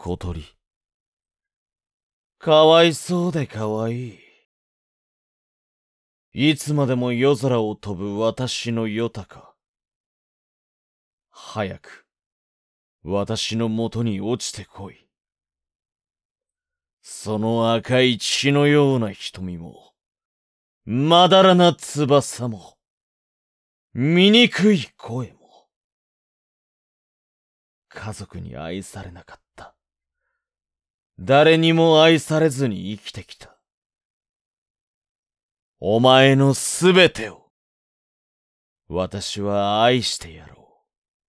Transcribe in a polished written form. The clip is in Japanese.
小鳥。かわいそうでかわいい。いつまでも夜空を飛ぶ私のヨタか。早く、私のもとに落ちてこい。その赤い血のような瞳も、まだらな翼も、醜い声も、家族に愛されなかった。誰にも愛されずに生きてきた。お前のすべてを、私は愛してやろう。